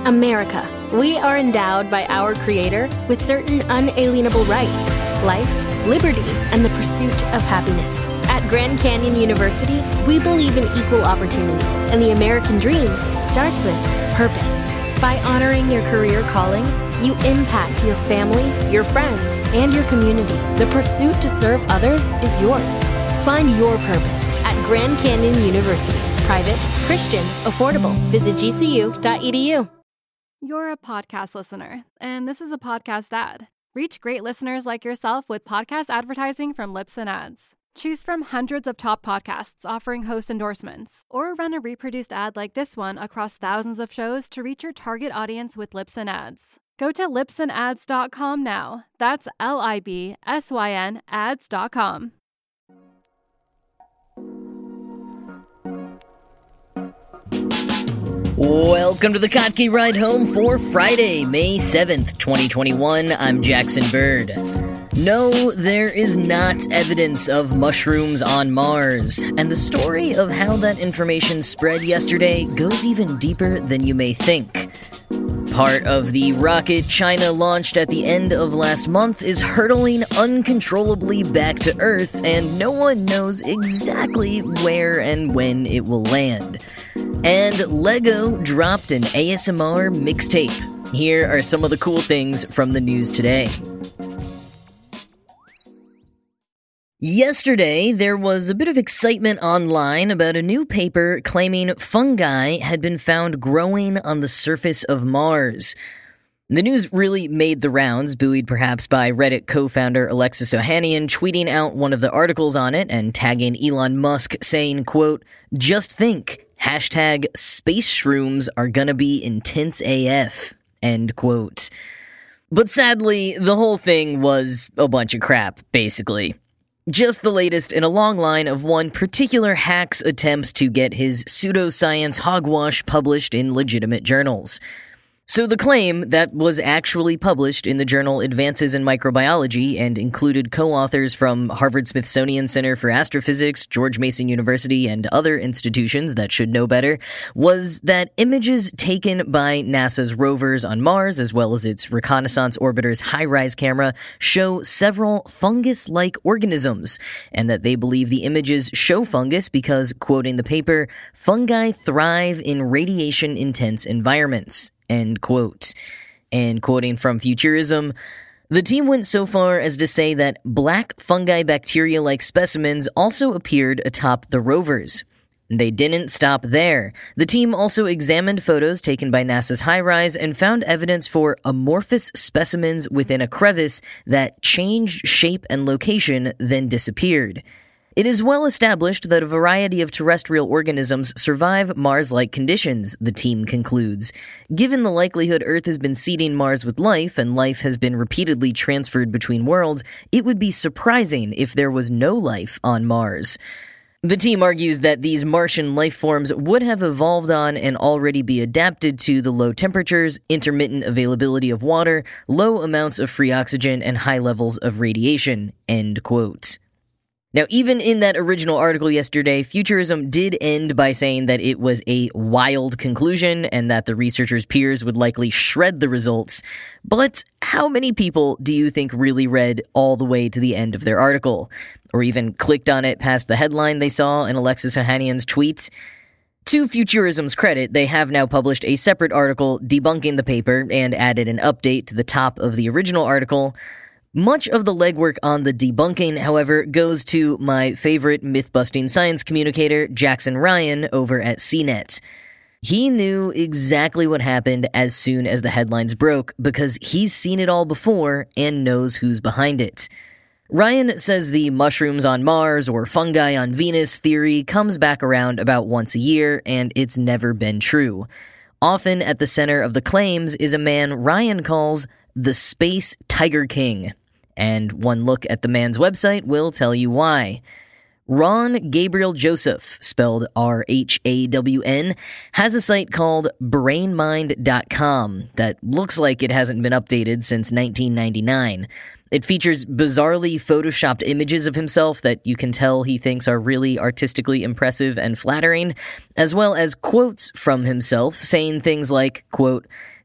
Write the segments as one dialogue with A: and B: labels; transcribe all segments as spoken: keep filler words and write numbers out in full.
A: America. We are endowed by our Creator with certain unalienable rights: life, liberty, and the pursuit of happiness. At Grand Canyon University, we believe in equal opportunity, and the American dream starts with purpose. By honoring your career calling, you impact your family, your friends, and your community. The pursuit to serve others is yours. Find your purpose at Grand Canyon University. Private, Christian, affordable. Visit g c u dot e d u.
B: You're a podcast listener, and this is a podcast ad. Reach great listeners like yourself with podcast advertising from Libsyn Ads. Choose from hundreds of top podcasts offering host endorsements, or run a reproduced ad like this one across thousands of shows to reach your target audience with Libsyn Ads. Go to libsyn ads dot com now. That's L I B S Y N ads dot com.
C: Welcome to the Kottke Ride Home for Friday, May seventh, twenty twenty-one. I'm Jackson Bird. No, there is not evidence of mushrooms on Mars, and the story of how that information spread yesterday goes even deeper than you may think. Part of the rocket China launched at the end of last month is hurtling uncontrollably back to Earth, and no one knows exactly where and when it will land. And Lego dropped an A S M R mixtape. Here are some of the cool things from the news today. Yesterday, there was a bit of excitement online about a new paper claiming fungi had been found growing on the surface of Mars. The news really made the rounds, buoyed perhaps by Reddit co-founder Alexis Ohanian tweeting out one of the articles on it and tagging Elon Musk saying, quote, "Just think, hashtag space shrooms are gonna be intense A F," end quote. But sadly, the whole thing was a bunch of crap, basically. Just the latest in a long line of one particular hack's attempts to get his pseudoscience hogwash published in legitimate journals. So the claim that was actually published in the journal Advances in Microbiology and included co-authors from Harvard-Smithsonian Center for Astrophysics, George Mason University, and other institutions that should know better, was that images taken by NASA's rovers on Mars, as well as its reconnaissance orbiter's HiRISE camera, show several fungus-like organisms, and that they believe the images show fungus because, quoting the paper, fungi thrive in radiation-intense environments. End quote. And quoting from Futurism, the team went so far as to say that black fungi bacteria-like specimens also appeared atop the rovers. They didn't stop there. The team also examined photos taken by NASA's HiRISE and found evidence for amorphous specimens within a crevice that changed shape and location, then disappeared. It is well established that a variety of terrestrial organisms survive Mars-like conditions, the team concludes. Given the likelihood Earth has been seeding Mars with life, and life has been repeatedly transferred between worlds, it would be surprising if there was no life on Mars. The team argues that these Martian life forms would have evolved on and already be adapted to the low temperatures, intermittent availability of water, low amounts of free oxygen, and high levels of radiation, end quote. Now, even in that original article yesterday, Futurism did end by saying that it was a wild conclusion and that the researchers' peers would likely shred the results. But how many people do you think really read all the way to the end of their article? Or even clicked on it past the headline they saw in Alexis Ohanian's tweet? To Futurism's credit, they have now published a separate article debunking the paper and added an update to the top of the original article. Much of the legwork on the debunking, however, goes to my favorite myth-busting science communicator, Jackson Ryan, over at C net. He knew exactly what happened as soon as the headlines broke, because he's seen it all before and knows who's behind it. Ryan says the mushrooms on Mars or fungi on Venus theory comes back around about once a year, and it's never been true. Often at the center of the claims is a man Ryan calls the Space Tiger King, and one look at the man's website will tell you why. Ron Gabriel Joseph, spelled R H A W N, has a site called brain mind dot com that looks like it hasn't been updated since nineteen ninety-nine. It features bizarrely photoshopped images of himself that you can tell he thinks are really artistically impressive and flattering, as well as quotes from himself saying things like, quote,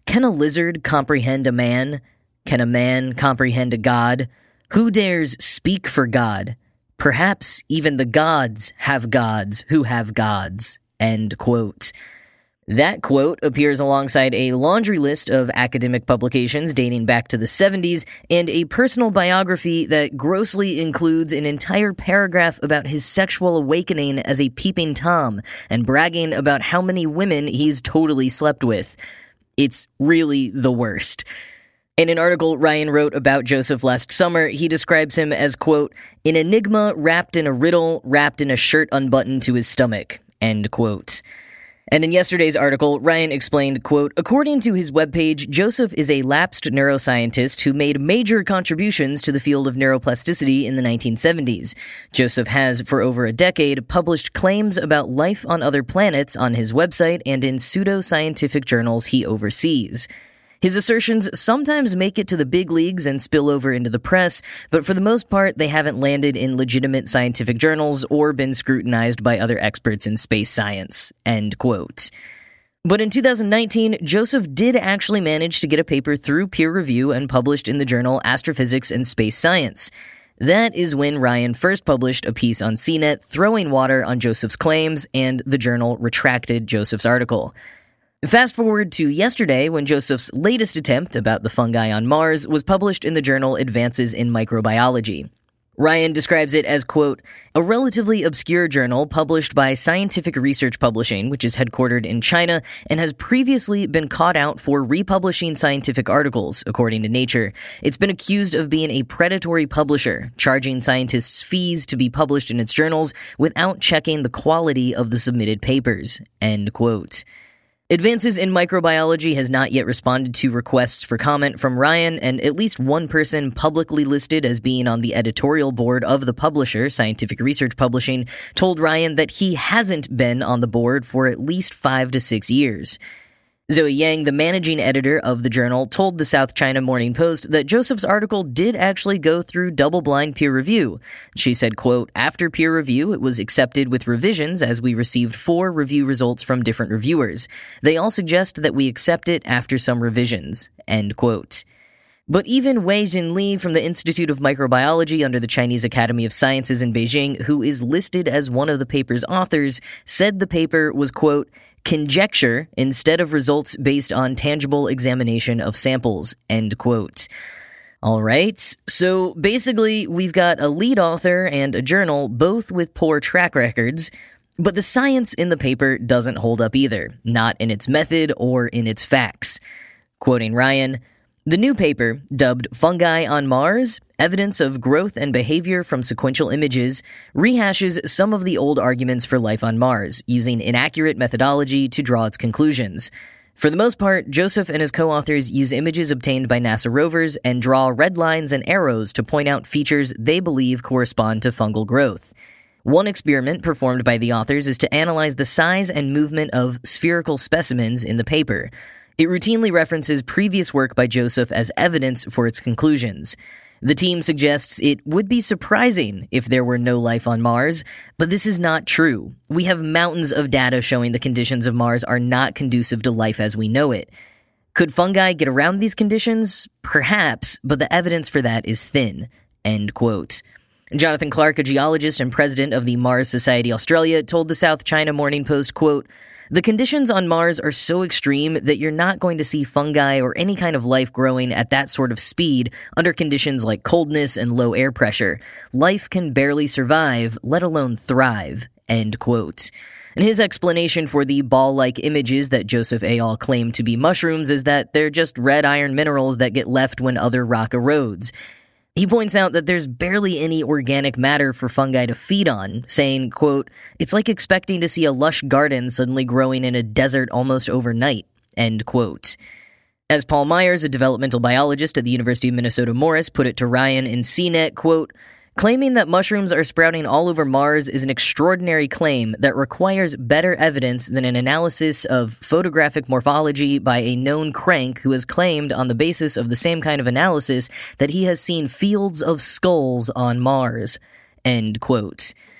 C: Can a lizard comprehend a man? Can a man comprehend a god? Who dares speak for God? Perhaps even the gods have gods who have gods. End quote. That quote appears alongside a laundry list of academic publications dating back to the seventies and a personal biography that grossly includes an entire paragraph about his sexual awakening as a peeping Tom and bragging about how many women he's totally slept with. It's really the worst. In an article Ryan wrote about Joseph last summer, he describes him as, quote, an enigma wrapped in a riddle, wrapped in a shirt unbuttoned to his stomach, end quote. And in yesterday's article, Ryan explained, quote, according to his webpage, Joseph is a lapsed neuroscientist who made major contributions to the field of neuroplasticity in the nineteen seventies. Joseph has, for over a decade, published claims about life on other planets on his website and in pseudo-scientific journals he oversees. His assertions sometimes make it to the big leagues and spill over into the press, but for the most part, they haven't landed in legitimate scientific journals or been scrutinized by other experts in space science. End quote. But in two thousand nineteen, Joseph did actually manage to get a paper through peer review and published in the journal Astrophysics and Space Science. That is when Ryan first published a piece on C net throwing water on Joseph's claims, and the journal retracted Joseph's article. Fast forward to yesterday when Joseph's latest attempt about the fungi on Mars was published in the journal Advances in Microbiology. Ryan describes it as, quote, a relatively obscure journal published by Scientific Research Publishing, which is headquartered in China and has previously been caught out for republishing scientific articles, according to Nature. It's been accused of being a predatory publisher, charging scientists fees to be published in its journals without checking the quality of the submitted papers, end quote. Advances in Microbiology has not yet responded to requests for comment from Ryan, and at least one person publicly listed as being on the editorial board of the publisher, Scientific Research Publishing, told Ryan that he hasn't been on the board for at least five to six years. Zoe Yang, the managing editor of the journal, told the South China Morning Post that Joseph's article did actually go through double-blind peer review. She said, quote, after peer review, it was accepted with revisions as we received four review results from different reviewers. They all suggest that we accept it after some revisions, end quote. But even Wei Jinli from the Institute of Microbiology under the Chinese Academy of Sciences in Beijing, who is listed as one of the paper's authors, said the paper was, quote, conjecture instead of results based on tangible examination of samples, end quote. All right, so basically we've got a lead author and a journal, both with poor track records, but the science in the paper doesn't hold up either, not in its method or in its facts. Quoting Ryan, the new paper, dubbed Fungi on Mars, Evidence of Growth and Behavior from Sequential Images, rehashes some of the old arguments for life on Mars, using inaccurate methodology to draw its conclusions. For the most part, Joseph and his co-authors use images obtained by NASA rovers and draw red lines and arrows to point out features they believe correspond to fungal growth. One experiment performed by the authors is to analyze the size and movement of spherical specimens in the paper. It routinely references previous work by Joseph as evidence for its conclusions. The team suggests it would be surprising if there were no life on Mars, but this is not true. We have mountains of data showing the conditions of Mars are not conducive to life as we know it. Could fungi get around these conditions? Perhaps, but the evidence for that is thin. End quote. Jonathan Clark, a geologist and president of the Mars Society Australia, told the South China Morning Post, quote, the conditions on Mars are so extreme that you're not going to see fungi or any kind of life growing at that sort of speed under conditions like coldness and low air pressure. Life can barely survive, let alone thrive, end quote. And his explanation for the ball-like images that Joseph et al. Claim to be mushrooms is that they're just red iron minerals that get left when other rock erodes. He points out that there's barely any organic matter for fungi to feed on, saying, quote, it's like expecting to see a lush garden suddenly growing in a desert almost overnight, end quote. As Paul Myers, a developmental biologist at the University of Minnesota Morris, put it to Ryan in C net, quote, claiming that mushrooms are sprouting all over Mars is an extraordinary claim that requires better evidence than an analysis of photographic morphology by a known crank who has claimed on the basis of the same kind of analysis that he has seen fields of skulls on Mars. End quote.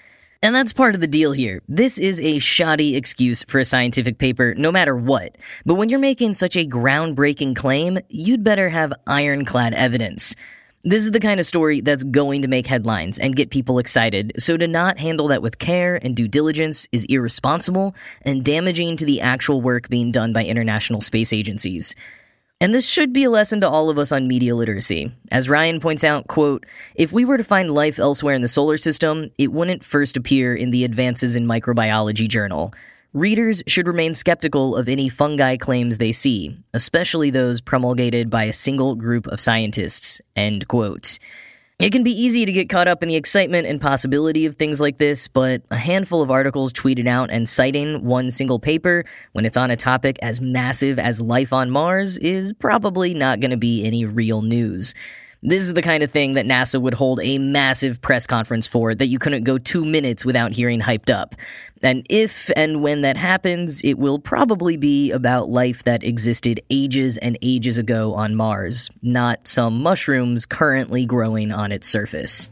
C: And that's part of the deal here. This is a shoddy excuse for a scientific paper, no matter what. But when you're making such a groundbreaking claim, you'd better have ironclad evidence. This is the kind of story that's going to make headlines and get people excited, so to not handle that with care and due diligence is irresponsible and damaging to the actual work being done by international space agencies. And this should be a lesson to all of us on media literacy. As Ryan points out, quote, if we were to find life elsewhere in the solar system, it wouldn't first appear in the Advances in Microbiology journal. Readers should remain skeptical of any fungi claims they see, especially those promulgated by a single group of scientists, end quote. It can be easy to get caught up in the excitement and possibility of things like this, but a handful of articles tweeted out and citing one single paper when it's on a topic as massive as life on Mars is probably not going to be any real news. This is the kind of thing that NASA would hold a massive press conference for that you couldn't go two minutes without hearing hyped up. And if and when that happens, it will probably be about life that existed ages and ages ago on Mars, not some mushrooms currently growing on its surface.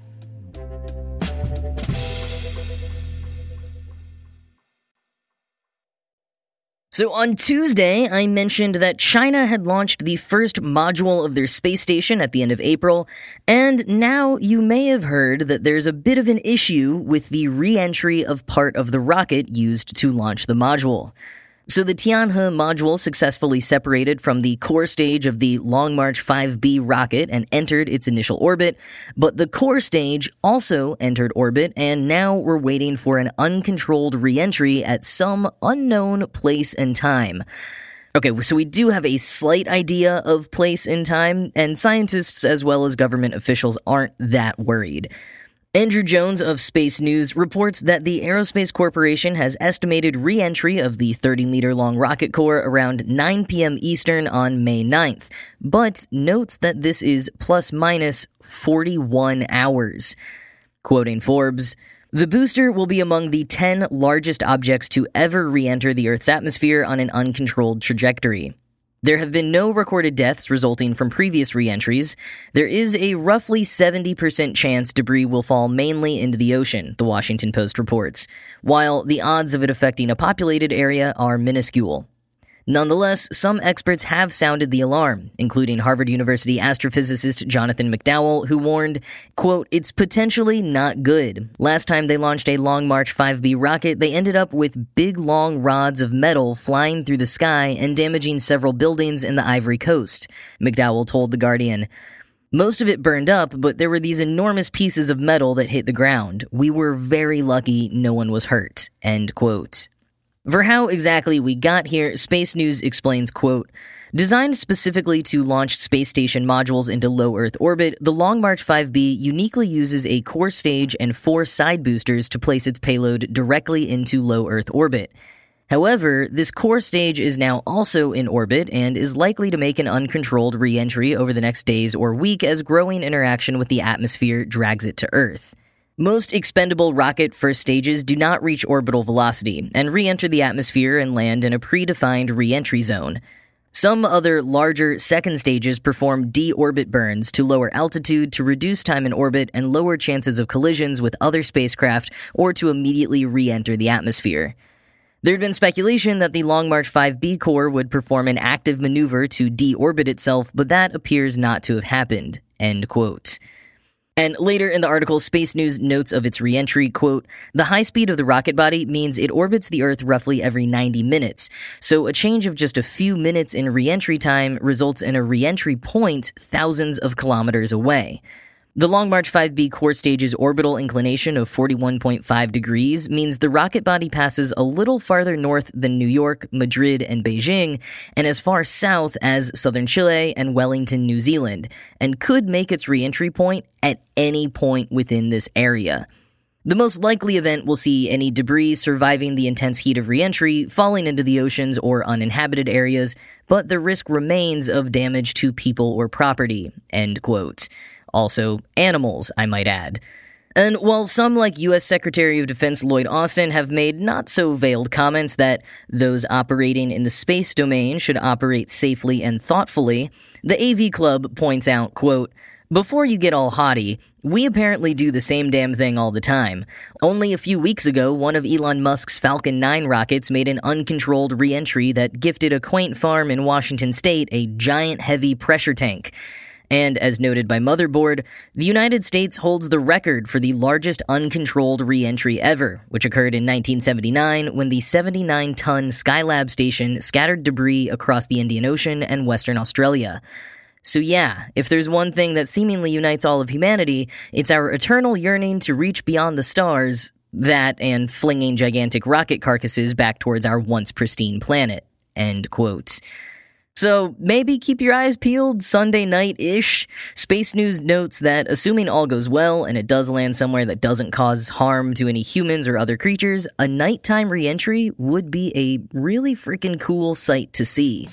C: So on Tuesday, I mentioned that China had launched the first module of their space station at the end of April, and now you may have heard that there's a bit of an issue with the re-entry of part of the rocket used to launch the module. So the Tianhe module successfully separated from the core stage of the Long March five B rocket and entered its initial orbit, but the core stage also entered orbit, and now we're waiting for an uncontrolled re-entry at some unknown place and time. Okay, so we do have a slight idea of place and time, and scientists as well as government officials aren't that worried. Andrew Jones of Space News reports that the Aerospace Corporation has estimated re-entry of the thirty-meter-long rocket core around nine p.m. Eastern on May ninth, but notes that this is plus-minus forty-one hours. Quoting Forbes, the booster will be among the ten largest objects to ever re-enter the Earth's atmosphere on an uncontrolled trajectory. There have been no recorded deaths resulting from previous re-entries. There is a roughly seventy percent chance debris will fall mainly into the ocean, the Washington Post reports, while the odds of it affecting a populated area are minuscule. Nonetheless, some experts have sounded the alarm, including Harvard University astrophysicist Jonathan McDowell, who warned, quote, it's potentially not good. Last time they launched a Long March five B rocket, they ended up with big long rods of metal flying through the sky and damaging several buildings in the Ivory Coast, McDowell told The Guardian. Most of it burned up, but there were these enormous pieces of metal that hit the ground. We were very lucky no one was hurt, end quote. For how exactly we got here, Space News explains, quote, designed specifically to launch space station modules into low Earth orbit, the Long March five B uniquely uses a core stage and four side boosters to place its payload directly into low Earth orbit. However, this core stage is now also in orbit and is likely to make an uncontrolled re-entry over the next days or week as growing interaction with the atmosphere drags it to Earth. Most expendable rocket first stages do not reach orbital velocity and re-enter the atmosphere and land in a predefined re-entry zone. Some other larger second stages perform de-orbit burns to lower altitude to reduce time in orbit and lower chances of collisions with other spacecraft or to immediately re-enter the atmosphere. There had been speculation that the Long March five B core would perform an active maneuver to de-orbit itself, but that appears not to have happened, end quote. And later in the article, Space News notes of its re-entry, quote, the high speed of the rocket body means it orbits the Earth roughly every ninety minutes, so a change of just a few minutes in re-entry time results in a re-entry point thousands of kilometers away. The Long March five B core stage's orbital inclination of forty-one point five degrees means the rocket body passes a little farther north than New York, Madrid, and Beijing, and as far south as southern Chile and Wellington, New Zealand, and could make its re-entry point at any point within this area. The most likely event will see any debris surviving the intense heat of re-entry falling into the oceans or uninhabited areas, but the risk remains of damage to people or property, end quote. Also, animals, I might add. And while some like U S Secretary of Defense Lloyd Austin have made not-so-veiled comments that those operating in the space domain should operate safely and thoughtfully, the A V Club points out, quote, Before you get all haughty, we apparently do the same damn thing all the time. Only a few weeks ago, one of Elon Musk's Falcon nine rockets made an uncontrolled re-entry that gifted a quaint farm in Washington state a giant heavy pressure tank. And as noted by Motherboard, the United States holds the record for the largest uncontrolled re-entry ever, which occurred in nineteen seventy-nine when the seventy-nine ton Skylab station scattered debris across the Indian Ocean and Western Australia. So yeah, if there's one thing that seemingly unites all of humanity, it's our eternal yearning to reach beyond the stars, that and flinging gigantic rocket carcasses back towards our once pristine planet. End quote. So maybe keep your eyes peeled Sunday night-ish. Space News notes that assuming all goes well and it does land somewhere that doesn't cause harm to any humans or other creatures, a nighttime re-entry would be a really freaking cool sight to see.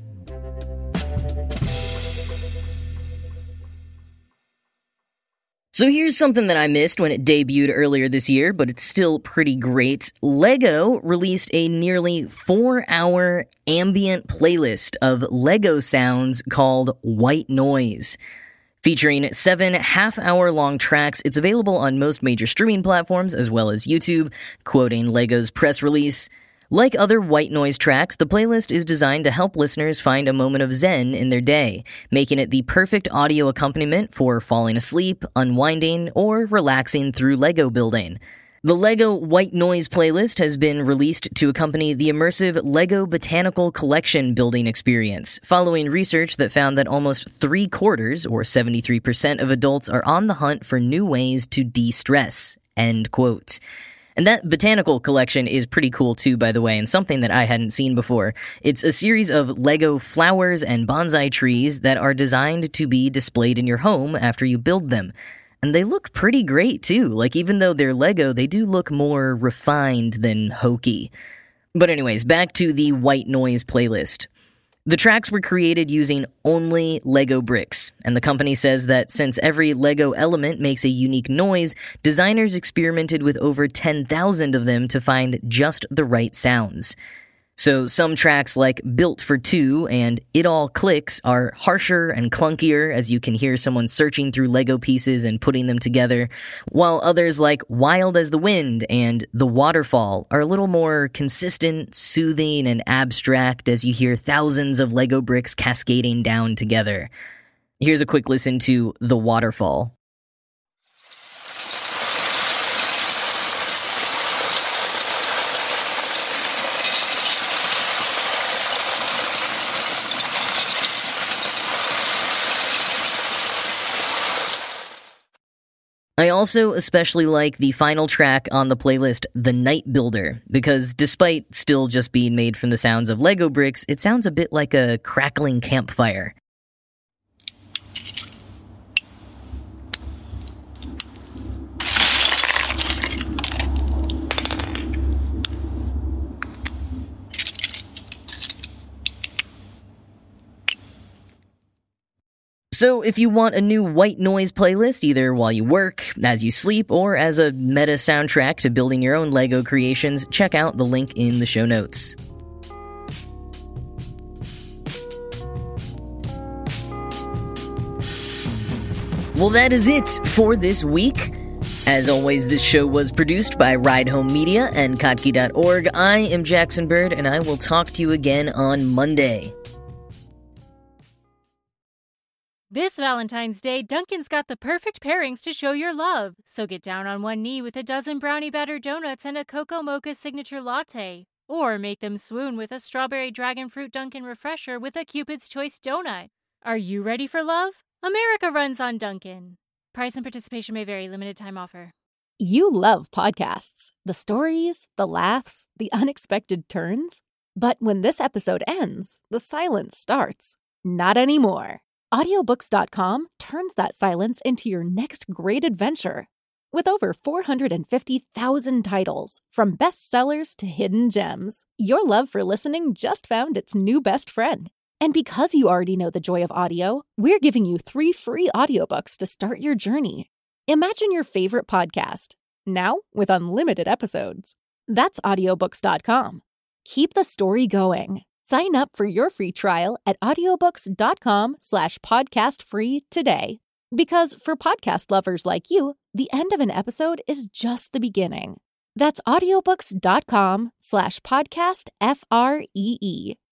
C: So here's something that I missed when it debuted earlier this year, but it's still pretty great. LEGO released a nearly four-hour ambient playlist of LEGO sounds called White Noise. Featuring seven half-hour-long tracks, it's available on most major streaming platforms as well as YouTube. Quoting LEGO's press release, "Like other white noise tracks, the playlist is designed to help listeners find a moment of zen in their day, making it the perfect audio accompaniment for falling asleep, unwinding, or relaxing through LEGO building." The LEGO White Noise playlist has been released to accompany the immersive LEGO Botanical Collection building experience, following research that found that almost three-quarters, or seventy-three percent of adults, are on the hunt for new ways to de-stress. End quote. And that botanical collection is pretty cool too, by the way, and something that I hadn't seen before. It's a series of LEGO flowers and bonsai trees that are designed to be displayed in your home after you build them. And they look pretty great too. Like, even though they're LEGO, they do look more refined than hokey. But anyways, back to the White Noise playlist. The tracks were created using only LEGO bricks, and the company says that since every LEGO element makes a unique noise, designers experimented with over ten thousand of them to find just the right sounds. So some tracks like Built for Two and It All Clicks are harsher and clunkier, as you can hear someone searching through LEGO pieces and putting them together, while others like Wild as the Wind and The Waterfall are a little more consistent, soothing, and abstract as you hear thousands of LEGO bricks cascading down together. Here's a quick listen to The Waterfall. I also especially like the final track on the playlist, The Night Builder, because despite still just being made from the sounds of LEGO bricks, it sounds a bit like a crackling campfire. So if you want a new white noise playlist, either while you work, as you sleep, or as a meta soundtrack to building your own LEGO creations, check out the link in the show notes. Well, that is it for this week. As always, this show was produced by Ride Home Media and Kottke dot org. I am Jackson Bird, and I will talk to you again on Monday.
D: This Valentine's Day, Dunkin's got the perfect pairings to show your love. So get down on one knee with a dozen brownie batter donuts and a Cocoa Mocha signature latte. Or make them swoon with a strawberry dragon fruit Dunkin' refresher with a Cupid's Choice donut. Are you ready for love? America runs on Dunkin'. Price and participation may vary. Limited time offer.
E: You love podcasts. The stories, the laughs, the unexpected turns. But when this episode ends, the silence starts. Not anymore. Audiobooks dot com turns that silence into your next great adventure. With over four hundred fifty thousand titles, from bestsellers to hidden gems, your love for listening just found its new best friend. And because you already know the joy of audio, we're giving you three free audiobooks to start your journey. Imagine your favorite podcast, now with unlimited episodes. That's audiobooks dot com. Keep the story going. Sign up for your free trial at audiobooks dot com slash podcast free today. Because for podcast lovers like you, the end of an episode is just the beginning. That's audiobooks.com slash podcast F R E E.